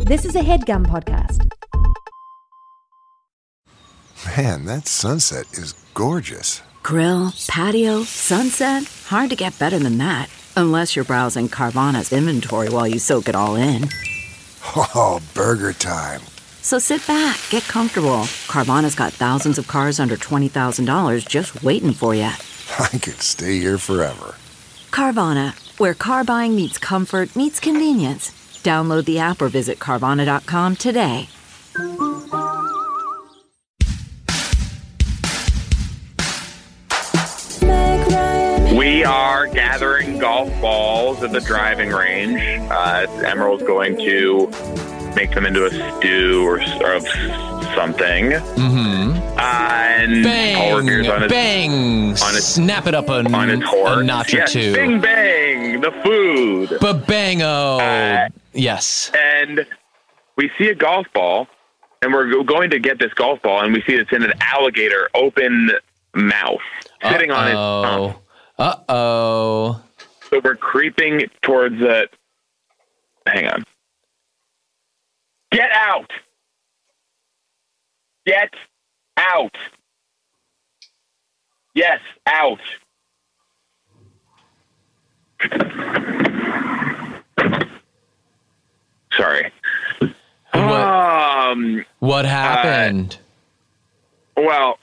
This is a HeadGum podcast. Man, that sunset is gorgeous. Grill, patio, sunset. Hard to get better than that. Unless you're browsing Carvana's inventory while you soak it all in. Oh, burger time. So sit back, get comfortable. Carvana's got thousands of cars under $20,000 just waiting for you. I could stay here forever. Carvana, where car buying meets comfort meets convenience. Download the app or visit Carvana.com today. We are gathering golf balls at the driving range. Emerald's going to make them into a stew or of something. Mm-hmm. And Paul Revere's bang! Snap it up on his horse. A notch or two. Bing, bang! The food. Ba-bango! Yes. And we see a golf ball, and we're going to get this golf ball, and we see it's in an alligator open mouth sitting on its tongue. Uh-oh. So we're creeping towards it. Hang on. Get out! Get out! Yes, out. Sorry. What happened? Well,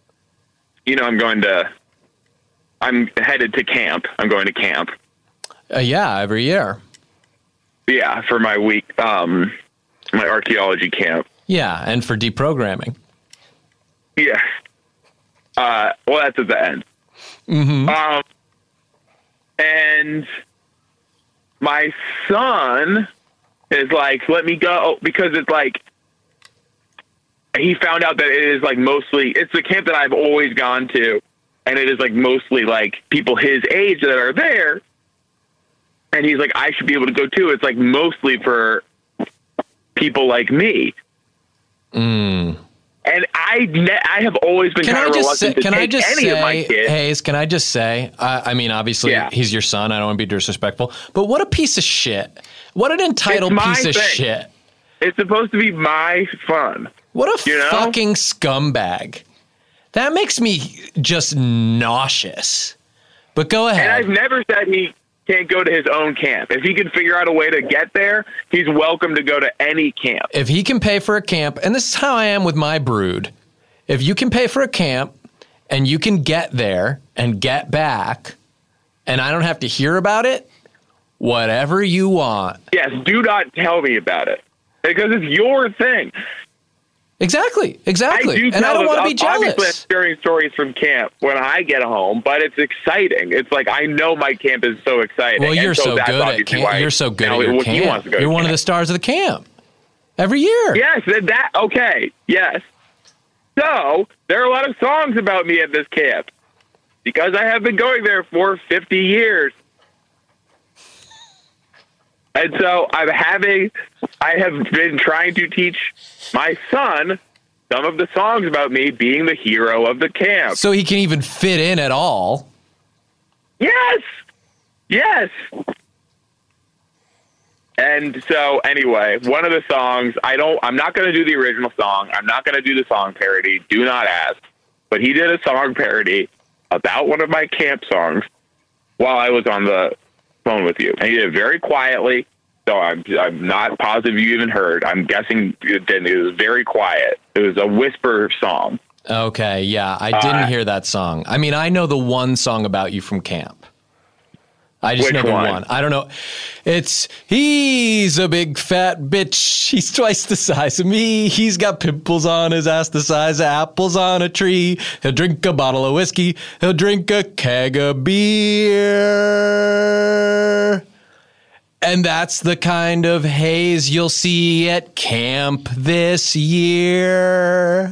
I'm headed to camp. I'm going to camp. Yeah, every year. Yeah, for my week, my archaeology camp. Yeah, and for deprogramming. Yeah. Well, that's at the end. Mm-hmm. And my son is like, let me go, because it's like, he found out that it is like mostly, it's the camp that I've always gone to, and it is like mostly like people his age that are there. And he's like, I should be able to go too. It's like mostly for people like me. And I have always been kind of reluctant to take any of my kids. Hayes, can I just say, I mean, obviously he's your son. I don't want to be disrespectful, but what a piece of shit. What an entitled piece of shit. It's supposed to be my fun. What a fucking scumbag. That makes me just nauseous. But go ahead. And I've never said he can't go to his own camp. If he can figure out a way to get there, he's welcome to go to any camp. If he can pay for a camp, and this is how I am with my brood, if you can pay for a camp and you can get there and get back, and I don't have to hear about it, whatever you want. Yes, do not tell me about it, because it's your thing. Exactly. And I don't want to be jealous. Obviously, I'm hearing stories from camp when I get home, but it's exciting. It's like, I know my camp is so exciting. Well, you're so good at camp. You're so good at your camp. You're one of the stars of the camp every year. Yes, okay, yes. So, there are a lot of songs about me at this camp because I have been going there for 50 years. And so I have been trying to teach my son some of the songs about me being the hero of the camp. So he can even fit in at all. Yes. And so anyway, one of the songs, I'm not going to do the original song. I'm not going to do the song parody. Do not ask. But he did a song parody about one of my camp songs while I was on the phone with you. And he did it very quietly, so I'm not positive you even heard. I'm guessing it was very quiet. It was a whisper song. Okay, yeah, I didn't hear that song. I mean, I know the one song about you from camp. I just know the one. I don't know. He's a big fat bitch. He's twice the size of me. He's got pimples on his ass the size of apples on a tree. He'll drink a bottle of whiskey. He'll drink a keg of beer. And that's the kind of Hayes you'll see at camp this year.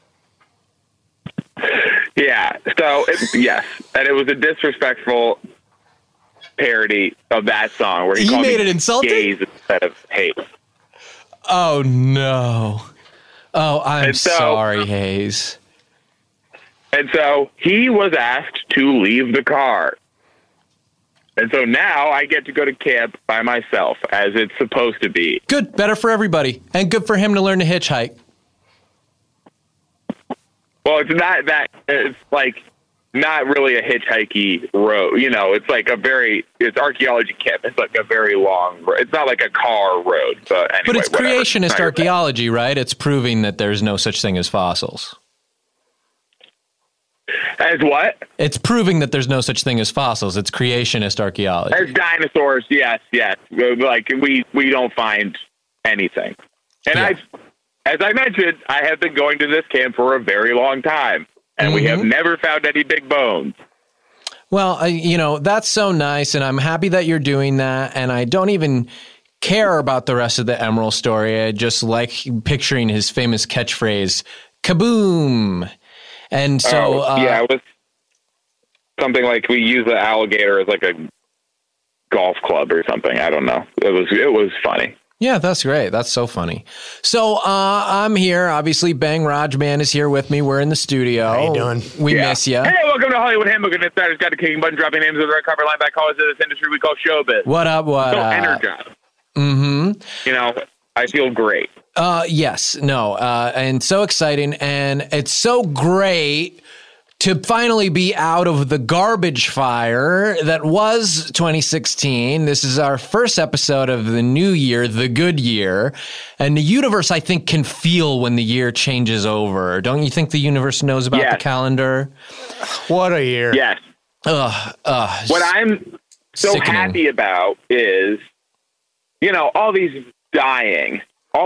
Yeah. So, yes. And it was a disrespectful parody of that song where he called made me it insulting gays instead of Hayes. Oh, no. Oh, I'm sorry, Hayes. And so he was asked to leave the car. And so now I get to go to camp by myself, as it's supposed to be. Good. Better for everybody. And good for him to learn to hitchhike. Well, it's not that. It's like not really a hitchhikey road. You know, it's like it's archaeology camp. It's like a very long road. It's not like a car road. But anyway, But it's whatever. creationist archaeology, right? It's proving that there's no such thing as fossils. As what? It's proving that there's no such thing as fossils. It's creationist archaeology. As dinosaurs, yes. Like we don't find anything. And Yeah. as I mentioned, I have been going to this camp for a very long time, and we have never found any big bones. Well, that's so nice, and I'm happy that you're doing that, and I don't even care about the rest of the Emerald story. I just like picturing his famous catchphrase, kaboom! And so... it was something like we use the alligator as like a golf club or something. I don't know. It was funny. Yeah, that's great. That's so funny. So I'm here. Obviously, Bang Rajman is here with me. We're in the studio. How you doing? We miss you. Hey, welcome to Hollywood Handbook and Insiders Guide to Kicking Button, dropping names of the red carpet line back callers of this industry we call showbiz. What up? What So up? energized. You know, I feel great. Yes. No. And so exciting. And it's so great to finally be out of the garbage fire that was 2016. This is our first episode of the new year, the good year. And the universe, I think, can feel when the year changes over. Don't you think the universe knows about the calendar? What a year. Yes. What I'm so Sickening. happy about is, all these dying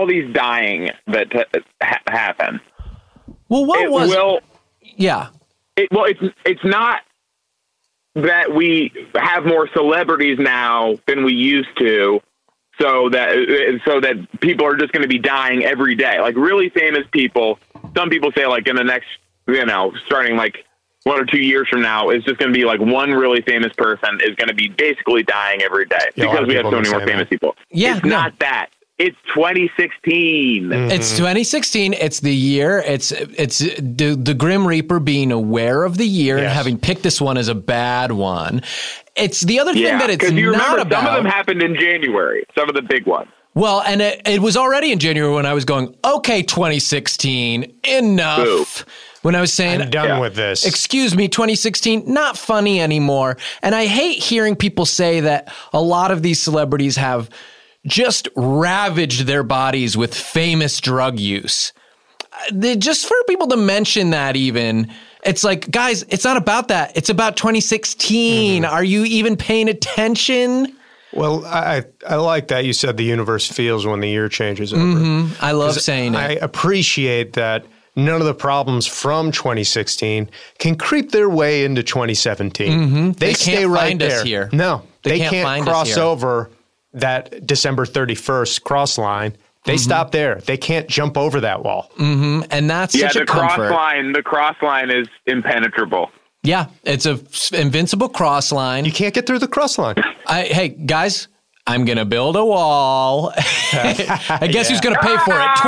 that happen. Well, yeah. It's not that we have more celebrities now than we used to, so that people are just going to be dying every day. Like really famous people. Some people say like in the next, starting like 1 or 2 years from now, it's just going to be like one really famous person is going to be basically dying every day because we have so many more famous people. Yeah, it's not that. It's 2016. It's 2016. It's the year. It's the Grim Reaper being aware of the year and having picked this one as a bad one. It's the other thing that it's you not remember, about. some of them happened in January. Some of the big ones. Well, and it was already in January when I was going, okay, 2016, enough. Boo. When I was saying, I'm done with this. Excuse me, 2016, not funny anymore. And I hate hearing people say that a lot of these celebrities have just ravaged their bodies with famous drug use. Just for people to mention that even, it's like, guys, it's not about that. It's about 2016. Are you even paying attention? Well, I like that you said the universe feels when the year changes over. I love saying I it. appreciate that none of the problems from 2016 can creep their way into 2017. They stay can't right find there. us here. No, they can't can't find us cross here. over that December 31st cross line. They stop there. They can't jump over that wall. And that's such a comfort. The cross line is impenetrable. Yeah, it's a invincible cross line. You can't get through the cross line. Hey, guys, I'm going to build a wall. I guess who's going to pay for it?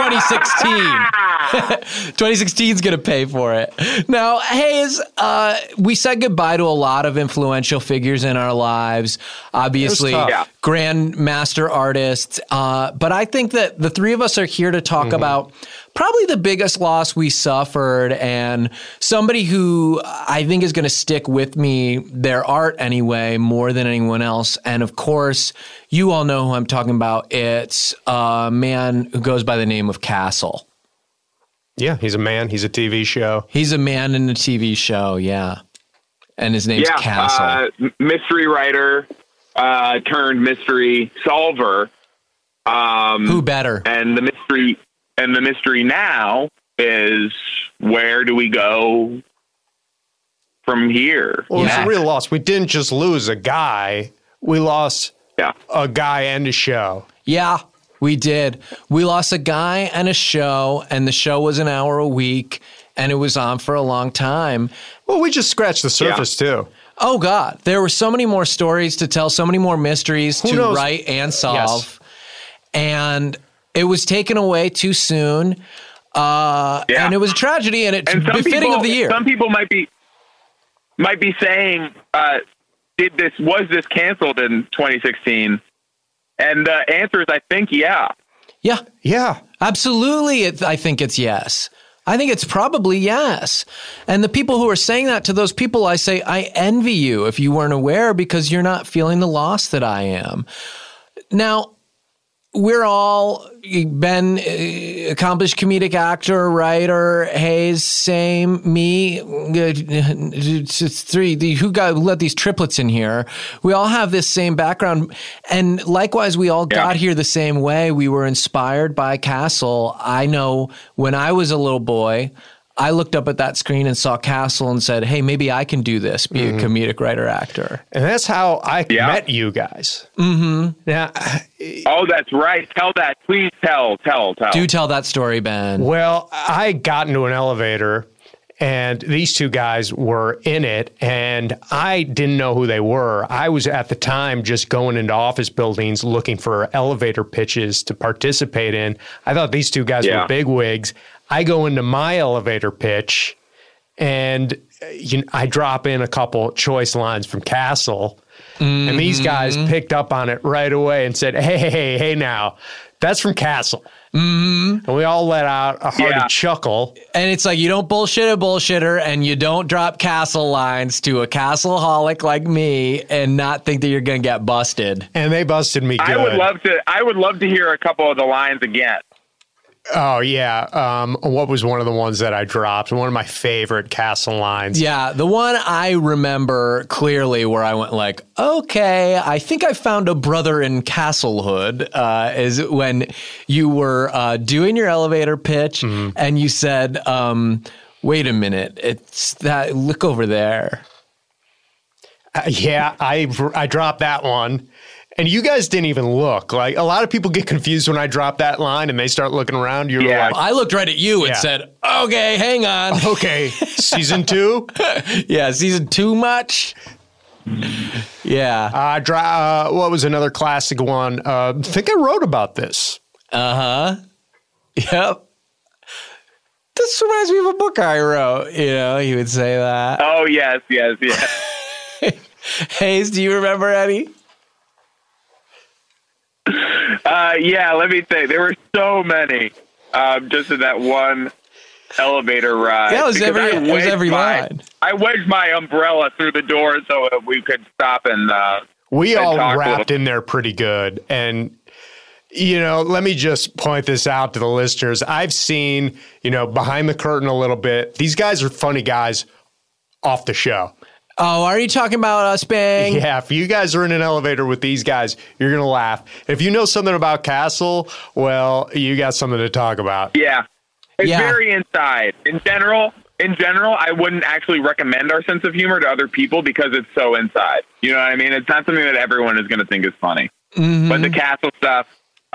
2016. 2016 is going to pay for it. Now, Hayes, we said goodbye to a lot of influential figures in our lives. Obviously, grandmaster artists. But I think that the three of us are here to talk about probably the biggest loss we suffered and somebody who I think is going to stick with me, their art anyway, more than anyone else. And of course, you all know who I'm talking about. It's a man who goes by the name of Castle. Yeah, he's a man. He's a TV show. He's a man in a TV show, yeah. And his name's Castle. Mystery writer turned mystery solver. Who better? And the mystery now is, where do we go from here? Well, it's a real loss. We didn't just lose a guy. We lost a guy and a show. Yeah, we did. We lost a guy and a show, and the show was an hour a week, and it was on for a long time. Well, we just scratched the surface, too. Oh, God. There were so many more stories to tell, so many more mysteries to write and solve. And it was taken away too soon. And it was a tragedy, and it's befitting of the year. Some people might be saying, was this canceled in 2016? And the answer is, I think, yeah. Yeah. Yeah. Absolutely. I think it's yes. I think it's probably yes. And the people who are saying that, to those people, I say, I envy you if you weren't aware, because you're not feeling the loss that I am. Now, we're all, Ben, accomplished comedic actor, writer, Hayes, same, me, it's three, who let these triplets in here? We all have this same background. And likewise, we all got here the same way. We were inspired by Castle. I know when I was a little boy, I looked up at that screen and saw Castle and said, hey, maybe I can do this, be a comedic writer, actor. And that's how I met you guys. Now, oh, that's right. Tell that. Please tell. Do tell that story, Ben. Well, I got into an elevator and these two guys were in it and I didn't know who they were. I was at the time just going into office buildings looking for elevator pitches to participate in. I thought these two guys were bigwigs. I go into my elevator pitch and I drop in a couple choice lines from Castle. And these guys picked up on it right away and said, hey, now, that's from Castle. And we all let out a hearty chuckle. And it's like, you don't bullshit a bullshitter and you don't drop Castle lines to a Castle-holic like me and not think that you're going to get busted. And they busted me good. I would love to hear a couple of the lines again. Oh, yeah. What was one of the ones that I dropped? One of my favorite Castle lines. Yeah, the one I remember clearly where I went like, okay, I think I found a brother in Castlehood, is when you were doing your elevator pitch and you said, wait a minute, it's that, look over there. I dropped that one. And you guys didn't even look. Like, a lot of people get confused when I drop that line and they start looking around. You're like, I looked right at you and said, okay, hang on. Okay, season 2? Yeah, season 2 much? Yeah. What was another classic one? I think I wrote about this. Yep. This reminds me of a book I wrote. He would say that. Oh, yes. Hayes, do you remember any? Let me think. There were so many just in that one elevator ride. Yeah, it was every line. I wedged my umbrella through the door so we could stop and we all wrapped in there pretty good. And, let me just point this out to the listeners. I've seen, behind the curtain a little bit. These guys are funny guys off the show. Oh, are you talking about us, Bang? Yeah, if you guys are in an elevator with these guys, you're going to laugh. If you know something about Castle, well, you got something to talk about. Yeah. It's very inside. In general, I wouldn't actually recommend our sense of humor to other people because it's so inside. You know what I mean? It's not something that everyone is going to think is funny. But the Castle stuff,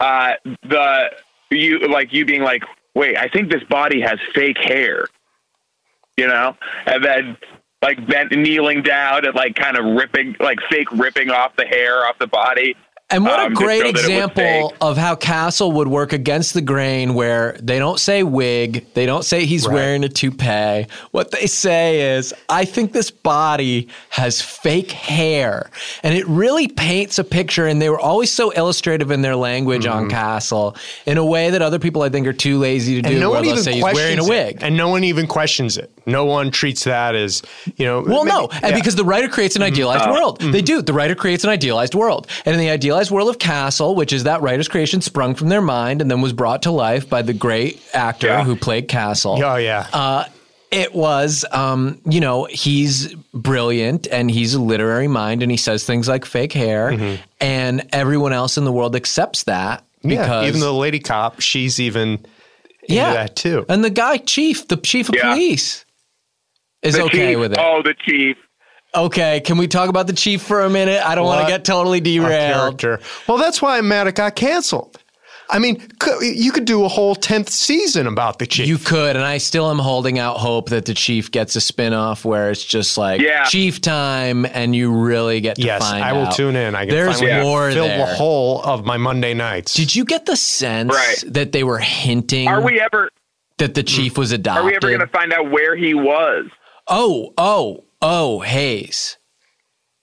you being like, wait, I think this body has fake hair. And then kneeling down and kind of ripping, fake ripping off the hair off the body. And what a great example of how Castle would work against the grain, where they don't say wig, they don't say he's wearing a toupee. What they say is, I think this body has fake hair. And it really paints a picture, and they were always so illustrative in their language on Castle, in a way that other people I think are too lazy to do, where they'll say he's wearing a wig. And no one even questions it. No one treats that as, Well, no, and because the writer creates an idealized world. They do. The writer creates an idealized world. And in the idealized world of Castle, which is that writer's creation sprung from their mind and then was brought to life by the great actor who played Castle. Oh, yeah. It was, he's brilliant and he's a literary mind and he says things like fake hair and everyone else in the world accepts that. Because even the lady cop, she's even into that too. And the guy, the chief of police is okay with it. Oh, the chief. Okay, can we talk about the chief for a minute? I don't want to get totally derailed. Well, that's why I'm mad it got canceled. I mean, you could do a whole 10th season about the chief. You could, and I still am holding out hope that the chief gets a spinoff where it's just like chief time and you really get to find out. Yes, I will tune in. I can There's more fill there. the whole of my Monday nights. Did you get the sense that they were hinting that the chief was adopted? Are we ever going to find out where he was? Oh, Hayes.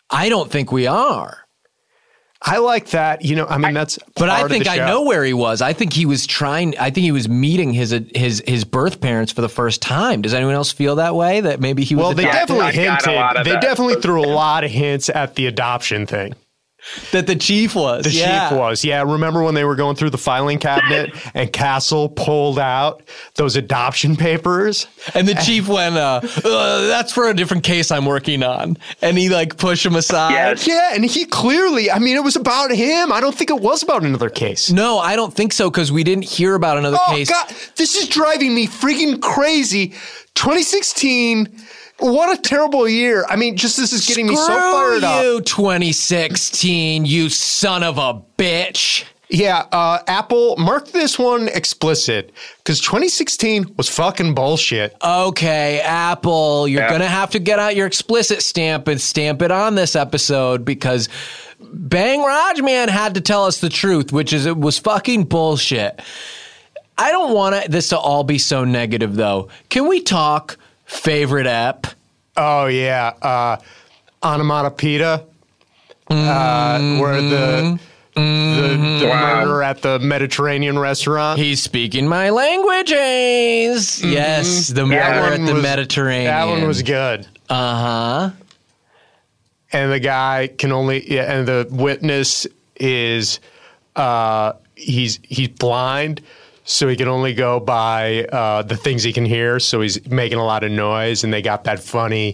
I don't think we are. I like that. You know, I mean, that's But part I of think the I show. know where he was. I think he was meeting his birth parents for the first time. Does anyone else feel that way? That maybe he was Well, they adopted? definitely I got a lot hinted. of They that. definitely threw a lot of hints at the adoption thing. that the chief was. The chief was. Yeah, remember when they were going through the filing cabinet and Castle pulled out those adoption papers? And the chief went, that's for a different case I'm working on. And he like pushed him aside. Yes. Yeah, and he clearly, I mean, it was about him. I don't think it was about another case. No, I don't think so, because we didn't hear about another Oh, case. God, this is driving me freaking crazy. 2016, what a terrible year. I mean, just this is getting me so fired up. you, 2016, you son of a bitch. Yeah, Apple, mark this one explicit, because 2016 was fucking bullshit. Okay, Apple, you're Yeah. going to have to get out your explicit stamp and stamp it on this episode, because Bang Rajman had to tell us the truth, which is it was fucking bullshit. I don't want this to all be so negative, though. Can we talk favorite ep? Oh, yeah. Onomatopoeia, where the murder at the Mediterranean restaurant. He's speaking my languages. Yes, the murder at the Mediterranean. That one was good. Uh-huh. And the guy can only, yeah, and the witness is, he's blind, so he can only go by the things he can hear. So he's making a lot of noise, and they got that funny.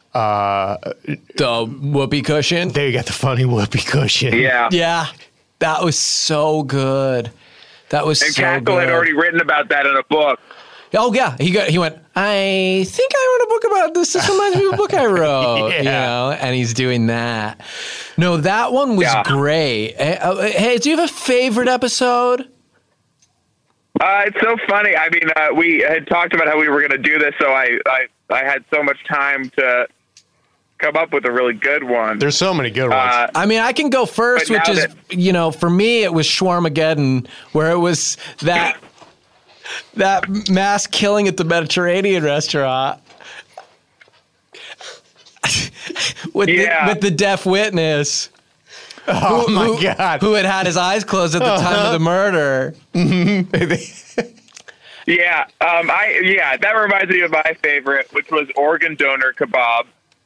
The whoopee cushion. They got the funny whoopee cushion. Yeah. Yeah, that was so good. That was And so Castle good. had already written about that in a book. Oh yeah, he went. I think I wrote a book about this. This reminds me of a book I wrote. Yeah. You know, and he's doing that. No, that one was Yeah. great. Hey, do you have a favorite episode? It's so funny. I mean, we had talked about how we were going to do this, so I had so much time to come up with a really good one. There's so many good ones. I mean, I can go first, But which now is, that- you know, for me, it was Schwarmageddon, where it was that mass killing at the Mediterranean restaurant with the deaf witness. Oh my God. Who had his eyes closed at the time of the murder. Yeah, that reminds me of my favorite, which was organ donor kebab.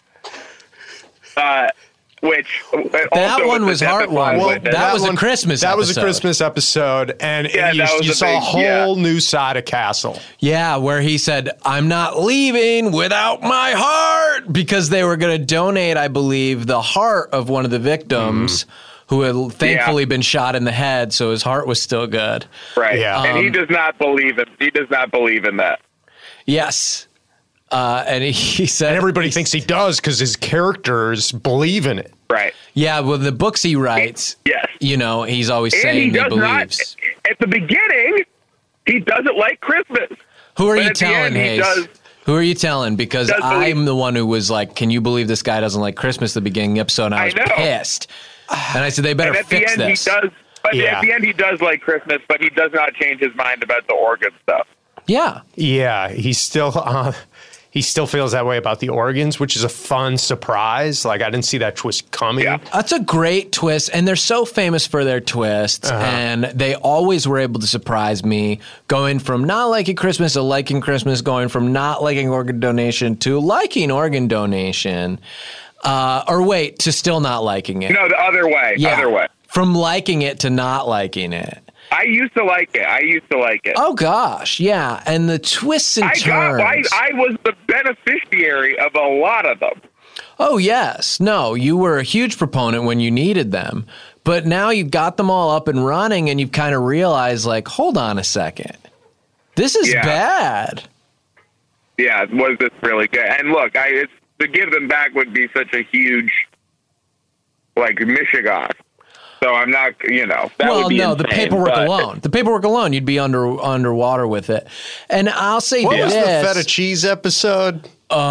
Which That one was heartwarming. That was a Christmas That was a episode. Christmas episode, and Yeah, you, that was you a saw a big- whole new side of Castle. Yeah, where he said, I'm not leaving without my heart, because they were going to donate, I believe, the heart of one of the victims who had thankfully been shot in the head, so his heart was still good. Right. Yeah. And he does not believe it. He does not believe in that. Yes. And he said... And everybody thinks he does because his characters believe in it. Right. Yeah, well, the books he writes, Yes. you know, he's always And saying he he does believes. not. At the beginning, he doesn't like Christmas. Who are But you at the telling, end, he Hayes? does- Who are you telling? Because does believe- I'm the one who was like, can you believe this guy doesn't like Christmas at the beginning of the episode? And I was I know. pissed. And I said, they better And at the fix end, this. he does. But Yeah. at the end, he does like Christmas, but he does not change his mind about the organ stuff. Yeah. Yeah, he still feels that way about the organs, which is a fun surprise. Like I didn't see that twist coming. Yeah. That's a great twist, and they're so famous for their twists, and they always were able to surprise me, going from not liking Christmas to liking Christmas, going from not liking organ donation to liking organ donation, to still not liking it. No, the other way. Yeah. Other way. From liking it to not liking it. I used to like it. Oh gosh, yeah, and the twists and turns. I was the beneficiary of a lot of them. Oh, yes. No, you were a huge proponent when you needed them. But now you've got them all up and running, and you've kind of realized, like, hold on a second. This is Yeah. bad. Yeah, was this really good? And look, to give them back would be such a huge, like, Michigan. So I'm not, that would be no, the insane, paperwork but- alone. The paperwork alone, you'd be underwater with it. And I'll say What this. was the feta cheese episode?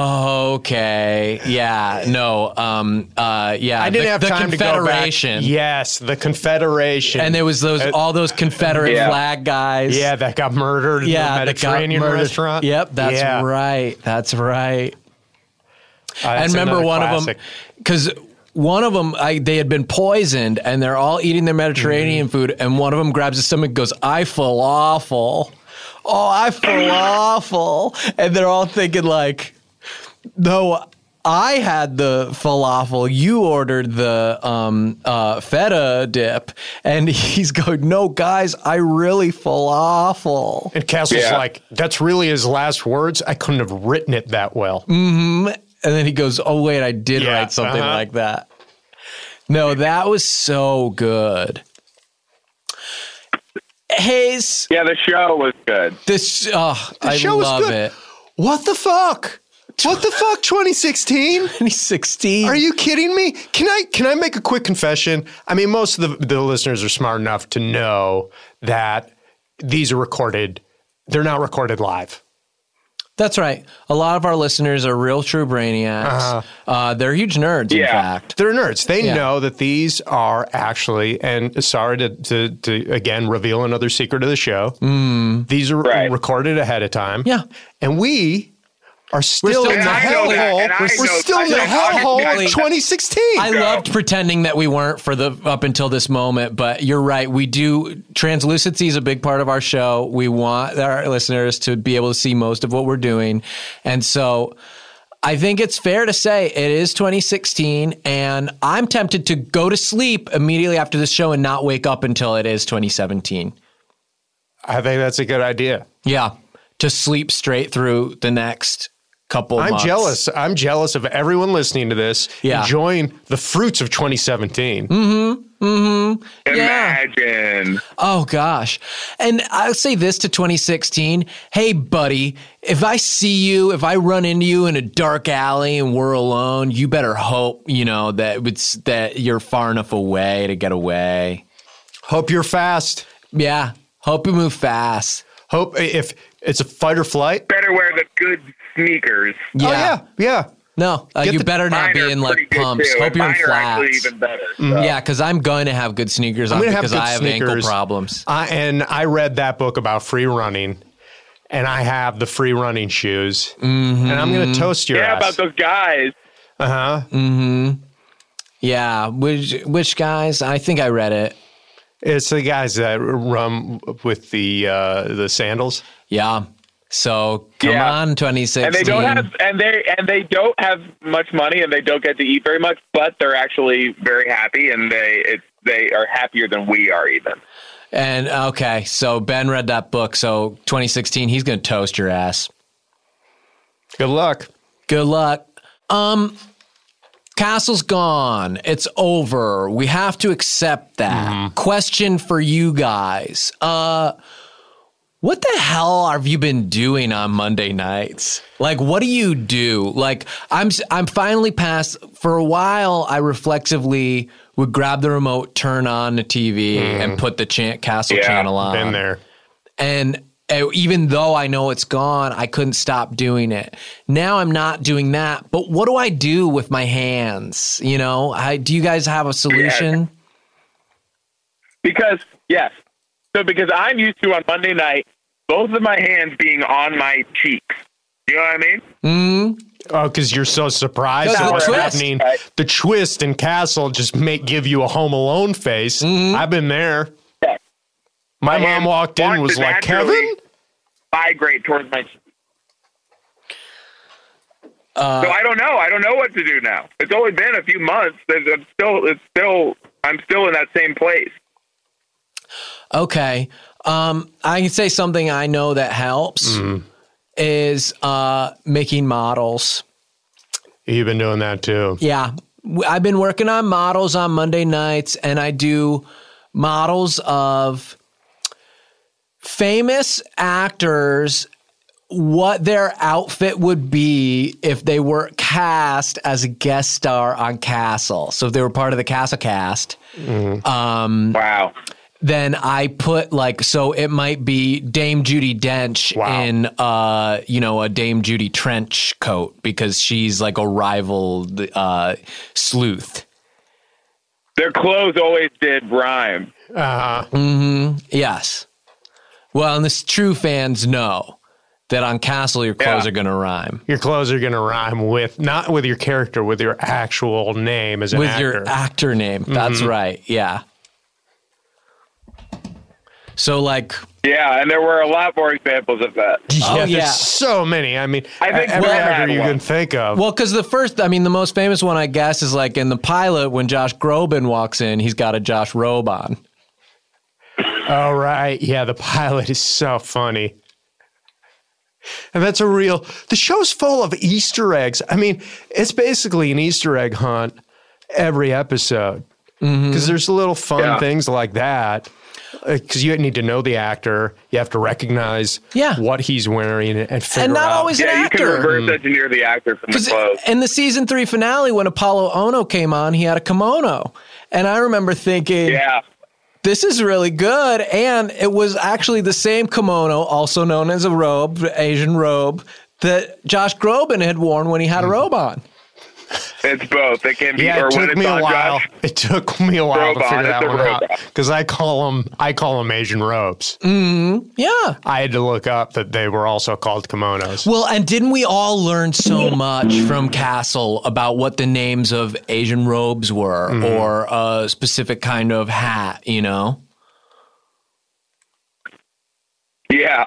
Okay. Yeah. No. Yeah. I didn't have the time to go back. Confederation. Yes, the Confederation. And there was all those Confederate Yeah. flag guys. yeah, that got murdered in the that got Mediterranean murdered. restaurant. Yep, that's Yeah. right. That's right. That's And remember another one classic. of them, because one of them, they had been poisoned, and they're all eating their Mediterranean food, and one of them grabs his stomach and goes, I feel awful. Oh, I feel awful. And they're all thinking like, no, I had the falafel. You ordered the feta dip. And he's going, no, guys, I really falafel. And Castle's like, that's really his last words? I couldn't have written it that well. Mm-hmm. And then he goes, oh, wait, I did write something like that. No, that was so good. Hayes. Yeah, the show was good. I love it. What the fuck? What the fuck, 2016? 2016. Are you kidding me? Can I make a quick confession? I mean, most of the listeners are smart enough to know that these are recorded. They're not recorded live. That's right. A lot of our listeners are real true brainiacs. They're huge nerds, in fact. They're nerds. They know that these are actually, and sorry to again reveal another secret of the show, these are recorded ahead of time. Yeah. And we are still in the hellhole. We're still in the hellhole of 2016. I loved pretending that we weren't for up until this moment, but you're right. We do. Translucency is a big part of our show. We want our listeners to be able to see most of what we're doing. And so I think it's fair to say it is 2016, and I'm tempted to go to sleep immediately after this show and not wake up until it is 2017. I think that's a good idea. Yeah. To sleep straight through the next couple months. I'm jealous of everyone listening to this, enjoying the fruits of 2017. Mm-hmm. Mm-hmm. Imagine. Yeah. Oh, gosh. And I'll say this to 2016. Hey, buddy, if I run into you in a dark alley and we're alone, you better hope, that you're far enough away to get away. Hope you're fast. Yeah. Hope you move fast. Hope if it's a fight or flight. Better wear the good sneakers. Yeah. Oh, yeah. No, you better not be in like pumps. Hope you're in flats. Even better. So. Yeah, because I'm going to have good sneakers on because I have ankle problems. And I read that book about free running, and I have the free running shoes. Mm-hmm. And I'm going to toast your ass. Yeah, about those guys. Uh-huh. Mm-hmm. Yeah, which guys? I think I read it. It's the guys that run with the sandals. Yeah. So come on, 2016. And they don't have much money, and they don't get to eat very much, but they're actually very happy, and they are happier than we are even. And okay, so Ben read that book. So 2016, he's going to toast your ass. Good luck. Good luck. Castle's gone. It's over. We have to accept that. Mm-hmm. Question for you guys. What the hell have you been doing on Monday nights? Like, what do you do? Like, I'm finally past. For a while, I reflexively would grab the remote, turn on the TV, and put the Castle channel on. Been there. And even though I know it's gone, I couldn't stop doing it. Now I'm not doing that. But what do I do with my hands? Do you guys have a solution? Because I'm used to on Monday night, both of my hands being on my cheeks. You know what I mean? Mm-hmm. Oh, because you're so surprised at what's happening. The twist and Castle just give you a Home Alone face. Mm-hmm. I've been there. Yeah. My mom walked in and was like, Kevin? Migrate towards my cheeks. So I don't know. I don't know what to do now. It's only been a few months. I'm still in that same place. Okay. I can say something I know that helps is making models. You've been doing that too. Yeah. I've been working on models on Monday nights, and I do models of famous actors, what their outfit would be if they were cast as a guest star on Castle. So if they were part of the Castle cast. Wow. Then I put so it might be Dame Judi Dench in a Dame Judi trench coat because she's like a rival sleuth. Their clothes always did rhyme. Yes. Well, and the true fans know that on Castle your clothes Yeah. are going to rhyme. Your clothes are going to rhyme with, not with your character, with your actual name as an With actor. your actor name. That's right. Yeah. So like, Yeah, and there were a lot more examples of that. Oh, There's yeah. so many. I mean, I think every Brett actor had you one. can think of. well, because the most famous one, I guess, is like in the pilot when Josh Groban walks in, he's got a Josh robe on. Oh, right. Yeah, the pilot is so funny. And that's the show's full of Easter eggs. I mean, it's basically an Easter egg hunt every episode. Because there's little fun things like that. Because you need to know the actor. You have to recognize what he's wearing and figure And not out. always an Yeah, you can actor. reverse engineer the actor from the 'Cause clothes. in the season 3 finale, when Apollo Ono came on, he had a kimono. And I remember thinking, Yeah. this is really good. And it was actually the same kimono, also known as a robe, Asian robe, that Josh Groban had worn when he had a robe on. It's both. It can be, Yeah, or it when took it's me a on while. Josh. It took me a while to Robot, figure that it's a one out robot. because I call them Asian robes. Yeah. I had to look up that they were also called kimonos. Well, and didn't we all learn so much from Castle about what the names of Asian robes were or a specific kind of hat, you know? Yeah.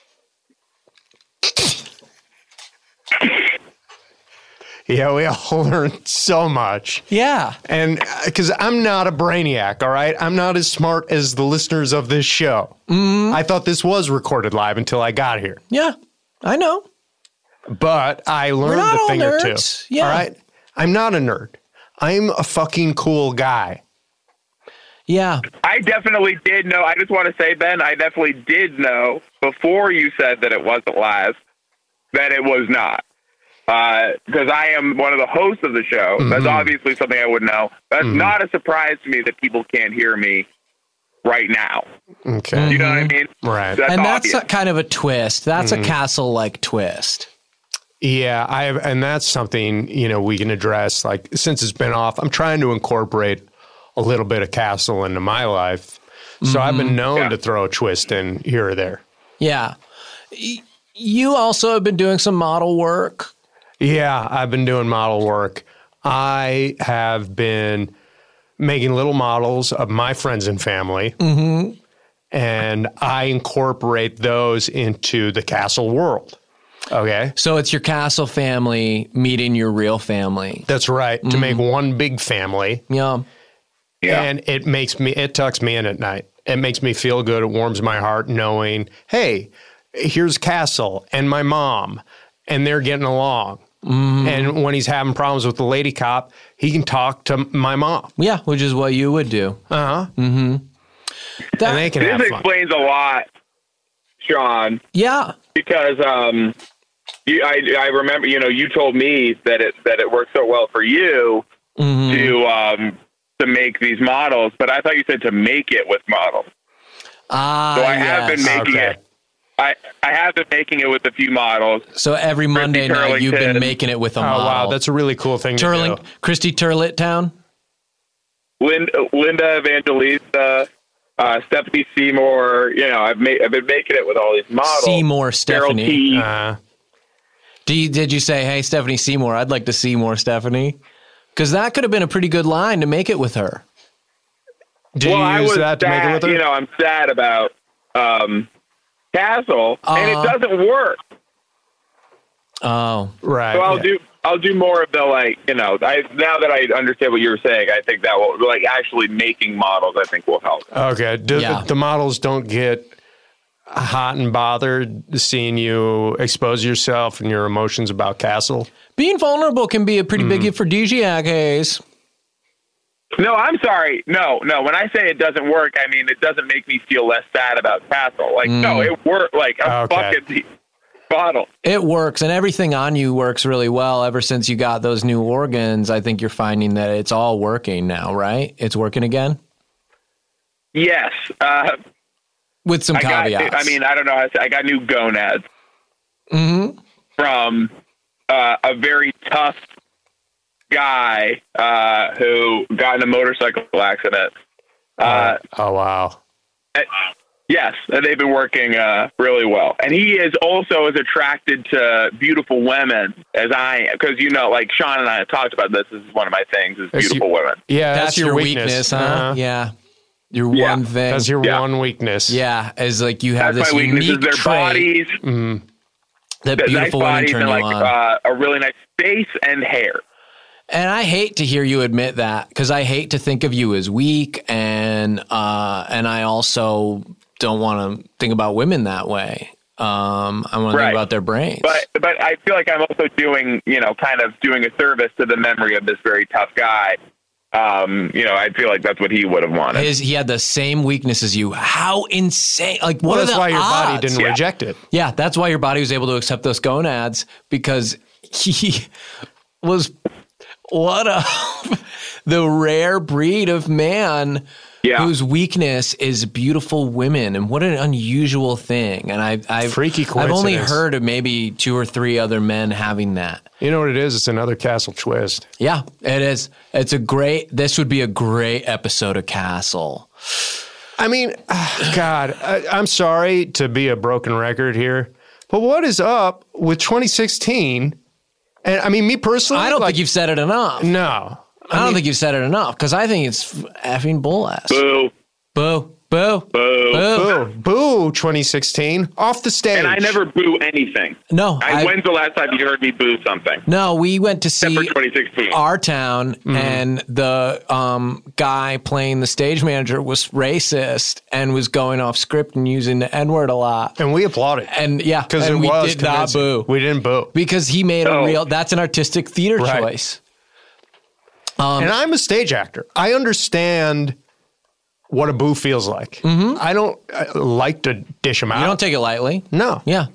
Yeah, we all learned so much. Yeah. And because I'm not a brainiac, all right? I'm not as smart as the listeners of this show. I thought this was recorded live until I got here. Yeah. I know. But I learned not a all thing or two. nerds. Yeah. All right? I'm not a nerd. I'm a fucking cool guy. Yeah. I definitely did know. I just want to say, Ben, I definitely did know before you said that it wasn't live that it was not. Because I am one of the hosts of the show. That's obviously something I would know. That's not a surprise to me that people can't hear me right now. Okay. You know what I mean? Right. That's And obvious. that's kind of a twist. That's a Castle-like twist. Yeah, and that's something, we can address. Like, since it's been off, I'm trying to incorporate a little bit of Castle into my life. So I've been known to throw a twist in here or there. Yeah. You also have been doing some model work. Yeah, I've been doing model work. I have been making little models of my friends and family. And I incorporate those into the Castle world. Okay. So it's your Castle family meeting your real family. That's right. To make one big family. Yeah. Yeah. And it tucks me in at night. It makes me feel good. It warms my heart knowing, hey, here's Castle and my mom, and they're getting along. And when he's having problems with the lady cop, he can talk to my mom. Yeah, which is what you would do. And they can have This fun. explains a lot, Sean, Yeah. because I remember, you told me that it worked so well for you to make these models, but I thought you said to make it with models. So I have been making Okay. it. I have been making it with a few models. So every Monday night you've been Turlington. making it with a Oh, model. wow. That's a really cool thing to do. Christy Turlet Town. Linda Evangelista, Stephanie Seymour. I've been making it with all these models. Seymour Cheryl Stephanie. T. Did you say, hey, Stephanie Seymour, I'd like to see more Stephanie? Because that could have been a pretty good line to make it with her. Do you I use was that to make it with her? I'm sad about Castle, and it doesn't work. Oh. Right. So I'll do more of the now that I understand what you were saying, I think that will actually making models I think will help. Okay. Yeah. The models don't get hot and bothered seeing you expose yourself and your emotions about Castle? Being vulnerable can be a pretty big aphrodisiac, Hayes. No, I'm sorry. No. When I say it doesn't work, I mean it doesn't make me feel less sad about Castle. No, it worked. I'm Okay. fucking bottle. It works, and everything on you works really well ever since you got those new organs. I think you're finding that it's all working now, right? It's working again? Yes. With some caveats. I don't know how to say. I got new gonads from a very tough guy who got in a motorcycle accident. Oh, wow. Yes, they've been working really well. And he is also as attracted to beautiful women as I am. Because, like Sean and I have talked about this. This is one of my things, is beautiful women. Yeah, That's your weakness, huh? Yeah. Your one thing. That's your one weakness. Yeah, is like you have That's this my weakness, unique is their trait bodies. That beautiful nice women bodies turn and you on. a really nice face and hair. And I hate to hear you admit that, because I hate to think of you as weak, and I also don't want to think about women that way. I want to think about their brains. But I feel like I'm also doing, kind of doing a service to the memory of this very tough guy. I feel like that's what he would have wanted. He had the same weakness as you. How insane! Like, what are the odds? That's why your body didn't reject it. Yeah, that's why your body was able to accept those gonads, because he was the rare breed of man whose weakness is beautiful women, and what an unusual thing. And I've freaky coincidence. I've only heard of maybe 2 or 3 other men having that. You know what it is? It's another Castle twist. Yeah, it is. This would be a great episode of Castle. I mean, God, I'm sorry to be a broken record here, but what is up with 2016? And I mean, me personally, I don't think you've said it enough. No. I don't think you've said it enough, because I think it's effing bull ass. Boo. Boo. Boo. Boo. Boo. Boo 2016. Off the stage. And I never boo anything. No. When's the last time you heard me boo something? No, we went to see Except for 2016. Our Town, and the guy playing the stage manager was racist and was going off script and using the N-word a lot. And we applauded. And because we was did not boo. We didn't boo. Because he made that's an artistic theater choice. And I'm a stage actor. I understand what a boo feels like. I don't like to dish them out. You don't take it lightly. No. Yeah.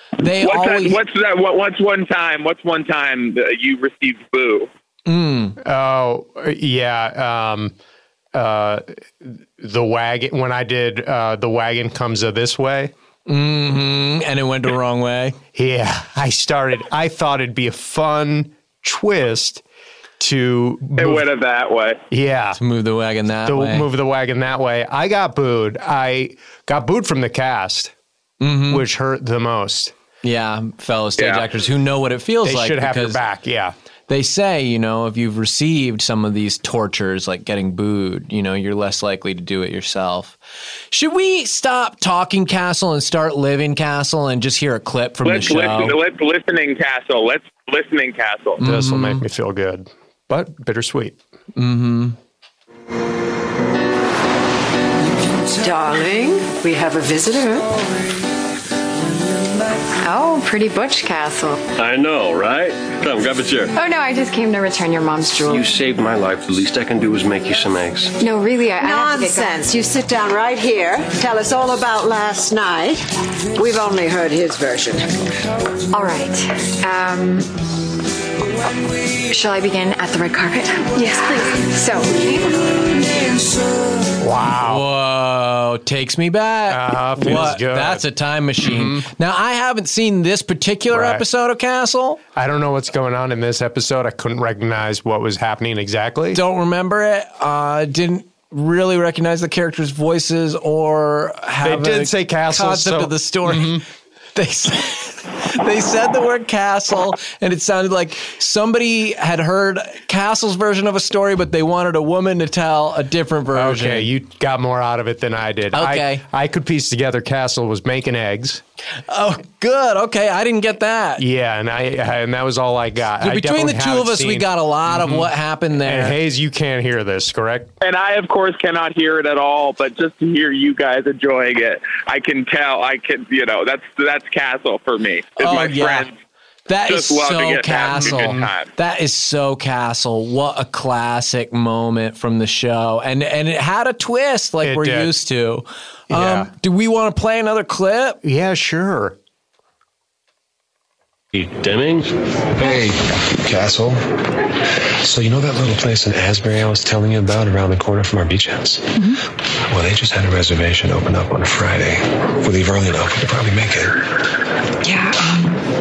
What's one time that you received boo? Oh, yeah. The wagon, when I did The Wagon Comes This Way. And it went the wrong way. Yeah. I thought it'd be a fun twist to went it that way. Yeah. To move the wagon that way. Move the wagon that way. I got booed. I got booed from the cast, which hurt the most. Yeah, fellow stage actors who know what it feels like. They should have your back, They say, if you've received some of these tortures, like getting booed, you're less likely to do it yourself. Should we stop talking Castle and start living Castle and just hear a clip from the show? Let's listening Castle. Let's listening Castle. This will make me feel good, but bittersweet. Darling, we have a visitor. Oh, pretty butch Castle. I know, right? Come, grab a chair. Oh, no, I just came to return your mom's jewelry. You saved my life. The least I can do is make you some eggs. No, really, I have to get going. Nonsense. You sit down right here. Tell us all about last night. We've only heard his version. All right. Shall I begin at the red carpet? Yes, please. So. Wow. Whoa. Takes me back. Feels good. That's a time machine. Now, I haven't seen this particular episode of Castle. I don't know what's going on in this episode. I couldn't recognize what was happening exactly. Don't remember it. Didn't really recognize the characters' voices or have they did say Castle, concept of the story. They said the word castle, and it sounded like somebody had heard Castle's version of a story, but they wanted a woman to tell a different version. Okay, you got more out of it than I did. Okay. I could piece together Castle was making eggs. Oh, good. Okay, I didn't get that. Yeah, and that was all I got. So between the two of us, we got a lot of what happened there. And Hayes, you can't hear this, correct? And I, of course, cannot hear it at all, but just to hear you guys enjoying it, I can tell. That's Castle for me. It's my friends. That is so Castle. That is so Castle. What a classic moment from the show. And it had a twist like we're used to. Yeah. Do we want to play another clip? Yeah, sure. Hey, Deming? Hey, Castle. So you know that little place in Asbury I was telling you about around the corner from our beach house? Mm-hmm. Well, they just had a reservation open up on a Friday. If we leave early enough, we could probably make it. Yeah,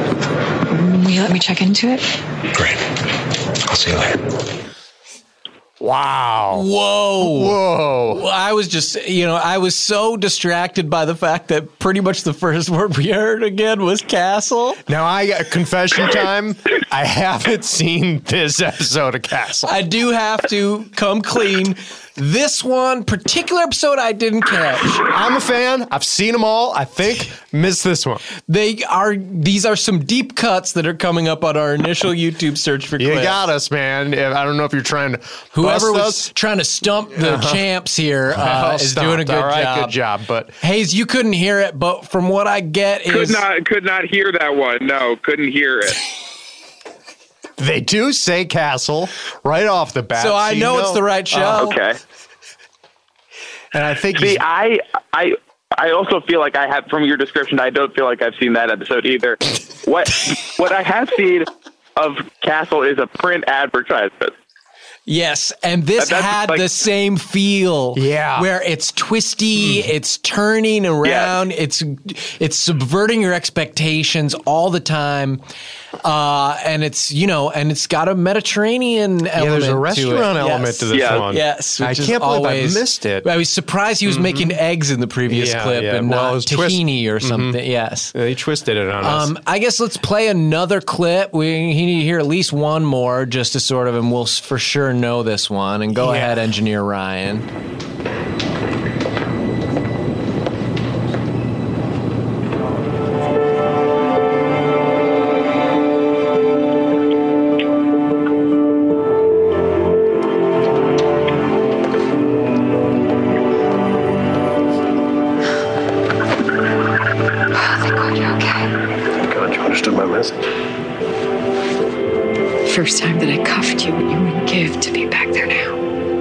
will you let me check into it? Great. I'll see you later. Wow. Whoa. I was just, I was so distracted by the fact that pretty much the first word we heard again was Castle. Now, I got confession time. I haven't seen this episode of Castle. I do have to come clean. This one particular episode I didn't catch. I'm a fan. I've seen them all. I think missed this one. These are some deep cuts that are coming up on our initial YouTube search for clips. You got us, man. I don't know if you're trying to Whoever was us. trying to stump the champs here is doing a good job. Good job. But Hayes, you couldn't hear it, but from what I get could not hear that one. No, couldn't hear it. They do say Castle right off the bat. So I know it's the right show. Okay. And I think I also feel like I have, from your description, I don't feel like I've seen that episode either. What I have seen of Castle is a print advertisement. Yes, and this had the same feel. Yeah. Where it's twisty, it's turning around, it's subverting your expectations all the time. And it's, and it's got a Mediterranean element. Yeah, there's a restaurant element to this one. Yes. I can't believe I missed it. I was surprised he was making eggs in the previous clip and not tahini or something. Yes. They twisted it on us. I guess let's play another clip. We need to hear at least one more just to sort of, and we'll for sure know this one. And go ahead, Engineer Ryan. First time that I cuffed you and you wouldn't give to be back there now.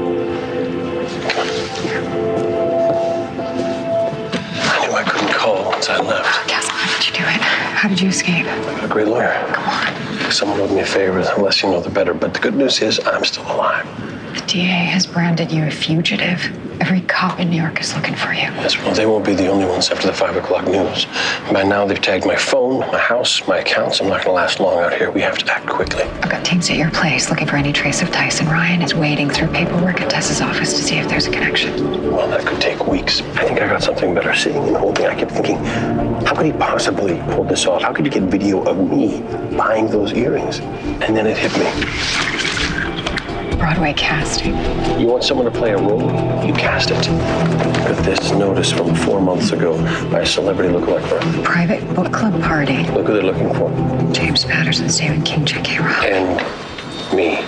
I knew I couldn't call once I left. Castle, how did you do it? How did you escape? I got a great lawyer. Come on. Someone owed me a favor. The less you know, the better. But the good news is I'm still alive. The DA has branded you a fugitive. Every cop in New York is looking for you. Yes, well, they won't be the only ones after the 5 o'clock news. By now, they've tagged my phone, my house, my accounts. I'm not going to last long out here. We have to act quickly. I've got teams at your place looking for any trace of Tyson. Ryan is wading through paperwork at Tess's office to see if there's a connection. Well, that could take weeks. I think I got something better. Sitting in the whole thing, I kept thinking, how could he possibly pull this off? How could he get video of me buying those earrings? And then it hit me. Broadway casting. You want someone to play a role? You cast it. Got this notice from 4 months ago by a celebrity lookalike firm. Private book club party. Look who they're looking for. James Patterson, Stephen King, J.K. Rowling. And me.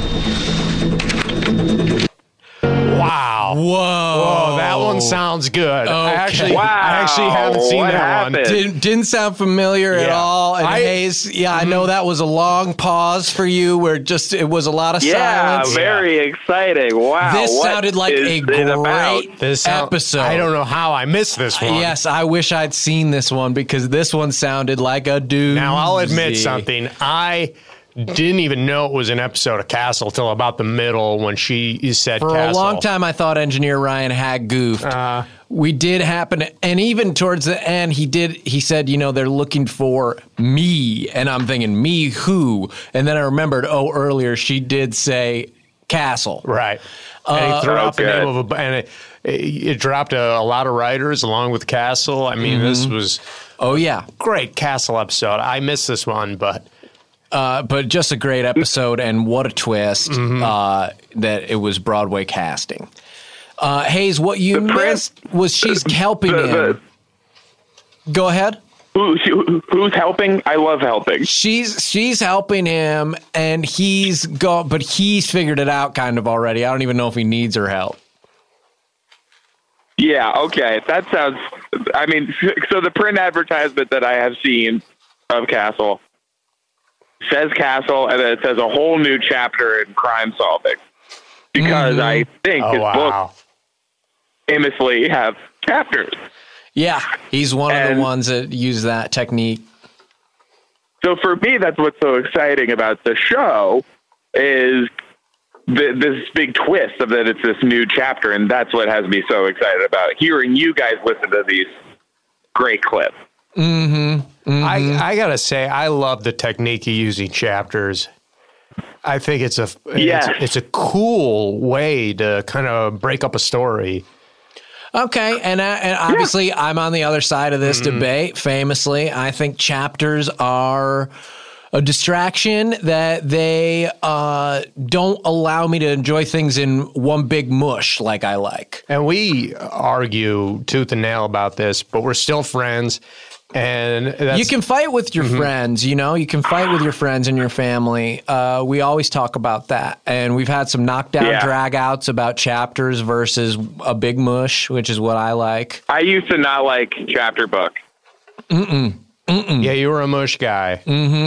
Wow. Whoa. That one sounds good. Okay. I actually haven't seen that one. Didn't sound familiar at all. And Hayes, I know that was a long pause for you where it was a lot of silence. Yeah, very exciting. Wow. This sounded like a great episode. I don't know how I missed this one. Yes, I wish I'd seen this one because this one sounded like a doozy. Now, I'll admit something. I didn't even know it was an episode of Castle till about the middle when she said For Castle. a long time, I thought Engineer Ryan had goofed. We did happen, and even towards the end, he said, they're looking for me. And I'm thinking, me who? And then I remembered, earlier she did say Castle. Right. And he threw out the name of and it dropped a lot of writers along with Castle. I mean, this was great Castle episode. I missed this one, but just a great episode, and what a twist that it was Broadway casting. Hayes, what you missed was she's helping him. Go ahead. Who's helping? I love helping. She's helping him, and he's figured it out kind of already. I don't even know if he needs her help. Yeah, okay. That sounds, so the print advertisement that I have seen of Castle says Castle, and then it says a whole new chapter in crime solving. Because I think his books famously have chapters. Yeah, he's one of the ones that use that technique. So for me, that's what's so exciting about the show is this big twist of that it's this new chapter, and that's what has me so excited about hearing you guys listen to these great clips. I gotta say, I love the technique of using chapters. I think it's a cool way to kind of break up a story. Okay, and obviously I'm on the other side of this debate, famously. I think chapters are a distraction, that they don't allow me to enjoy things in one big mush like I like. And we argue tooth and nail about this, but we're still friends. And you can fight with your friends, you know, you can fight with your friends and your family. We always talk about that. And we've had some knockdown drag outs about chapters versus a big mush, which is what I like. I used to not like chapter book. Yeah, you were a mush guy.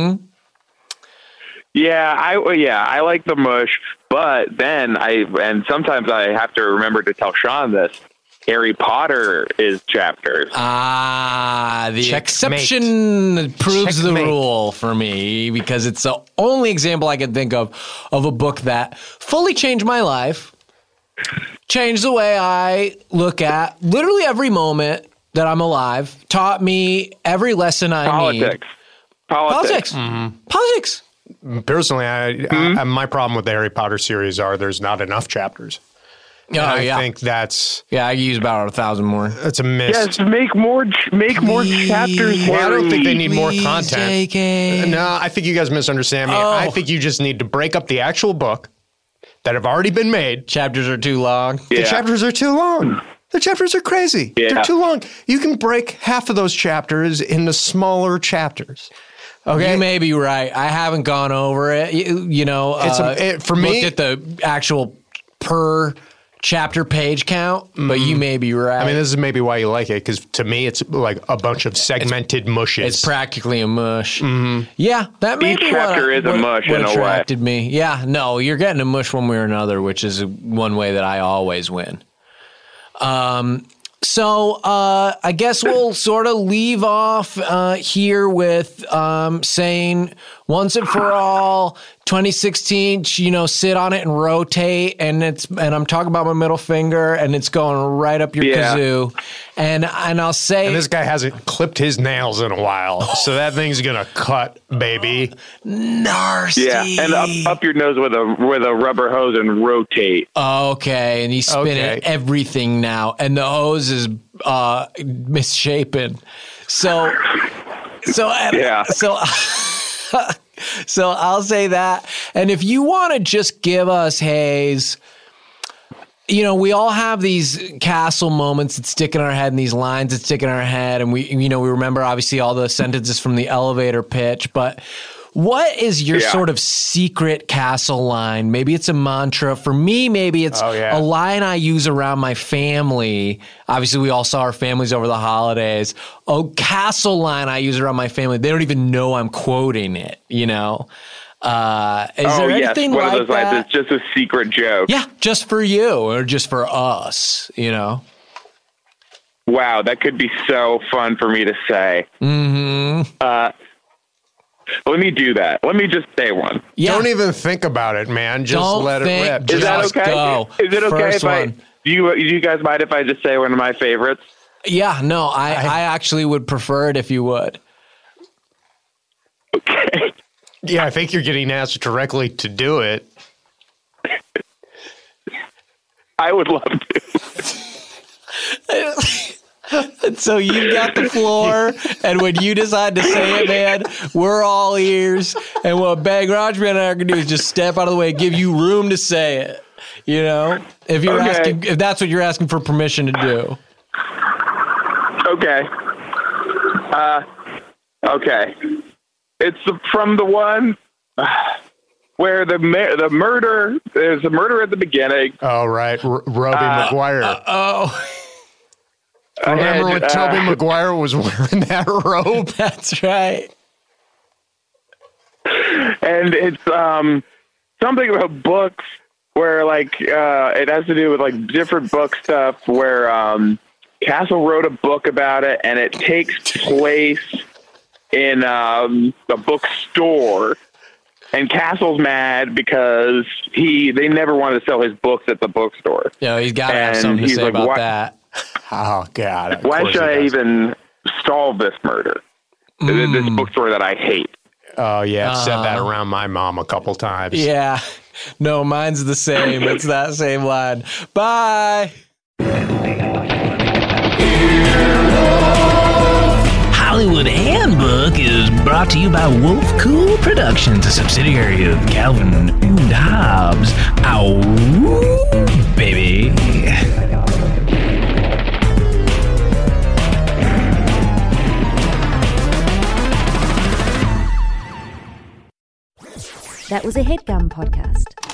Yeah, I like the mush, but then sometimes I have to remember to tell Sean this. Harry Potter is chapters. The exception proves the rule for me, because it's the only example I can think of a book that fully changed my life, changed the way I look at literally every moment that I'm alive, taught me every lesson I need. Politics. Politics. Personally, my problem with the Harry Potter series are there's not enough chapters. I think that's... Yeah, I use about 1,000 more. That's a miss. Yes, make more chapters. Well, I don't think they need more content. No, I think you guys misunderstand me. I think you just need to break up the actual book that have already been made. Chapters are too long. The chapters are too long. The chapters are crazy. Yeah. They're too long. You can break half of those chapters into smaller chapters. Okay, you may be right. I haven't gone over it. You know, for me, looked at the actual per chapter page count, but you may be right. I mean, this is maybe why you like it, because to me, it's like a bunch of segmented mushes. It's practically a mush. Yeah, that may be each chapter is a mush in a way. Attracted me. Yeah, no, you're getting a mush one way or another, which is one way that I always win. So I guess we'll sort of leave off here with saying once and for all, 2016, you know, sit on it and rotate, and I'm talking about my middle finger, and it's going right up your kazoo. And I'll say, and this guy hasn't clipped his nails in a while, so that thing's gonna cut, baby. Nasty. Yeah, and up your nose with a rubber hose and rotate. Okay, and he's spinning everything now, and the hose is misshapen. So I'll say that. And if you want to just give us, Hayes, you know, we all have these castle moments that stick in our head and these lines that stick in our head. And we remember obviously all the sentences from the elevator pitch, but what is your sort of secret castle line? Maybe it's a mantra. For me, maybe it's a line I use around my family. Obviously, we all saw our families over the holidays. A castle line I use around my family. They don't even know I'm quoting it, you know? Is there anything one like of those that? lines. It's just a secret joke. Yeah, just for you or just for us, you know? Wow, that could be so fun for me to say. Let me do that. Let me just say one. Yeah. Don't even think about it, man. Just let it rip. Is that okay? Go. Is it okay First if I... one. Do you guys mind if I just say one of my favorites? Yeah, no, I actually would prefer it if you would. Okay. Yeah, I think you're getting asked directly to do it. I would love to. So you got the floor, and when you decide to say it, man, we're all ears. And what Bang Rajman and I are going to do is just step out of the way, give you room to say it. You know, if you're asking, if that's what you're asking for permission to do. Okay. Okay. It's from the one where there's a murder at the beginning. Oh, right. Robbie McGuire. Remember when Tobey Maguire was wearing that robe? That's right. And it's something about books where, like, it has to do with, like, different book stuff where Castle wrote a book about it, and it takes place in a bookstore. And Castle's mad because they never wanted to sell his books at the bookstore. Yeah, he's got to have something to say about that. Oh, God. Why should I even solve this murder? This bookstore that I hate. Oh, yeah. I've said that around my mom a couple times. Yeah. No, mine's the same. It's that same line. Bye. Hollywood Handbook is brought to you by Wolf Cool Productions, a subsidiary of Calvin and Hobbes. Ow, baby. That was a HeadGum podcast.